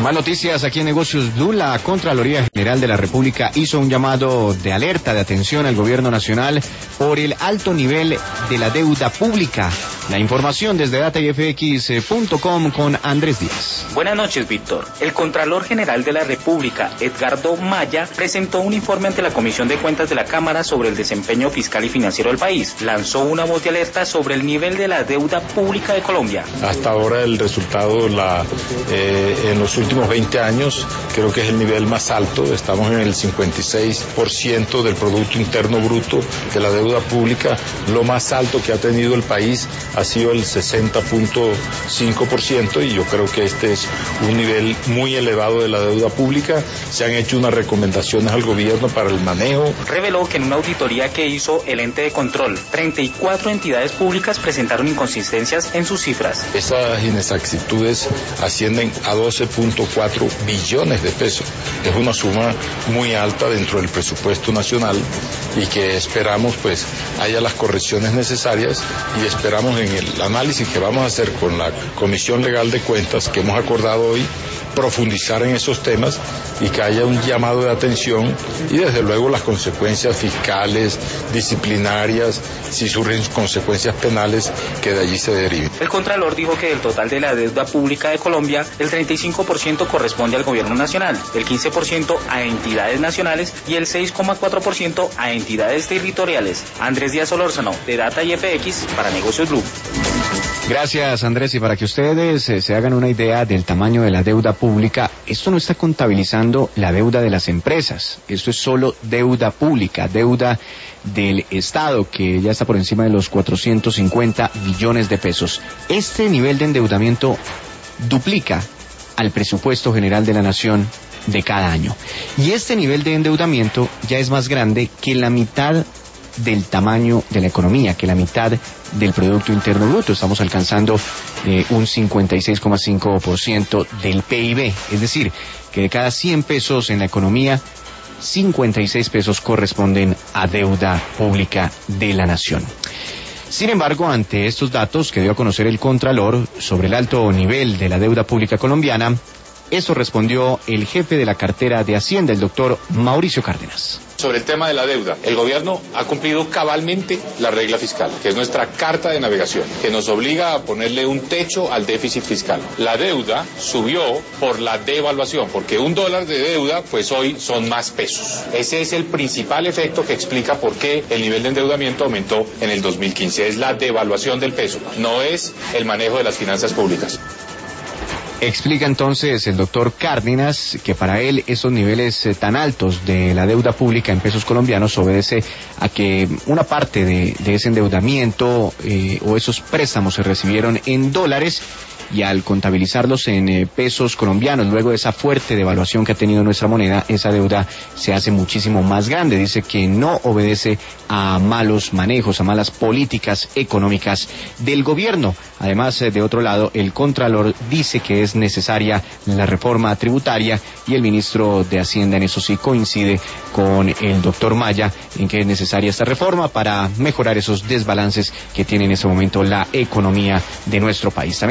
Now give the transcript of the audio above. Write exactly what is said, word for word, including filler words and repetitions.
Más noticias aquí en Negocios Blue. La Contraloría General de la República hizo un llamado de alerta, de atención al gobierno nacional por el alto nivel de la deuda pública. La información desde data y f x punto com con Andrés Díaz. Buenas noches, Víctor. El Contralor General de la República, Edgardo Maya, presentó un informe ante la Comisión de Cuentas de la Cámara sobre el desempeño fiscal y financiero del país. Lanzó una voz de alerta sobre el nivel de la deuda pública de Colombia. Hasta ahora el resultado la, eh, en los últimos veinte años creo que es el nivel más alto. Estamos en el cincuenta y seis por ciento del Producto Interno Bruto de la deuda pública. Lo más alto que ha tenido el país ha sido el sesenta punto cinco por ciento y yo creo que este es un nivel muy elevado de la deuda pública. Se han hecho unas recomendaciones al gobierno para el manejo. Reveló que en una auditoría que hizo el ente de control, treinta y cuatro entidades públicas presentaron inconsistencias en sus cifras. Esas inexactitudes ascienden a doce punto cuatro billones de pesos. Es una suma muy alta dentro del presupuesto nacional y que esperamos pues haya las correcciones necesarias y esperamos en el análisis que vamos a hacer con la Comisión Legal de Cuentas que hemos acordado hoy profundizar en esos temas y que haya un llamado de atención y desde luego las consecuencias fiscales, disciplinarias, si surgen consecuencias penales que de allí se deriven. El Contralor dijo que del total de la deuda pública de Colombia, el treinta y cinco por ciento corresponde al gobierno nacional, el quince por ciento a entidades nacionales y el seis coma cuatro por ciento a entidades territoriales. Andrés Díaz Solórzano, de Data y F X para Negocios Blue. Gracias, Andrés, y para que ustedes eh, se hagan una idea del tamaño de la deuda pública, esto no está contabilizando la deuda de las empresas, esto es solo deuda pública, deuda del Estado, que ya está por encima de los cuatrocientos cincuenta billones de pesos. Este nivel de endeudamiento duplica al presupuesto general de la nación de cada año. Y este nivel de endeudamiento ya es más grande que la mitad del tamaño de la economía, que la mitad del Producto Interno Bruto. Estamos alcanzando eh, un cincuenta y seis coma cinco por ciento del P I B, es decir, que de cada cien pesos en la economía, cincuenta y seis pesos corresponden a deuda pública de la nación. Sin embargo, ante estos datos que dio a conocer el Contralor sobre el alto nivel de la deuda pública colombiana, eso respondió el jefe de la cartera de Hacienda, el doctor Mauricio Cárdenas. Sobre el tema de la deuda, el gobierno ha cumplido cabalmente la regla fiscal, que es nuestra carta de navegación, que nos obliga a ponerle un techo al déficit fiscal. La deuda subió por la devaluación, porque un dólar de deuda, pues hoy son más pesos. Ese es el principal efecto que explica por qué el nivel de endeudamiento aumentó en el dos mil quince. Es la devaluación del peso, no es el manejo de las finanzas públicas. Explica entonces el doctor Cárdenas que para él esos niveles eh, tan altos de la deuda pública en pesos colombianos obedece a que una parte de, de ese endeudamiento eh, o esos préstamos se recibieron en dólares y al contabilizarlos en eh, pesos colombianos, luego de esa fuerte devaluación que ha tenido nuestra moneda, esa deuda se hace muchísimo más grande. Dice que no obedece a malos manejos, a malas políticas económicas del gobierno. Además, eh, de otro lado, el Contralor dice que es necesaria la reforma tributaria y el ministro de Hacienda en eso sí coincide con el doctor Maya en que es necesaria esta reforma para mejorar esos desbalances que tiene en este momento la economía de nuestro país. También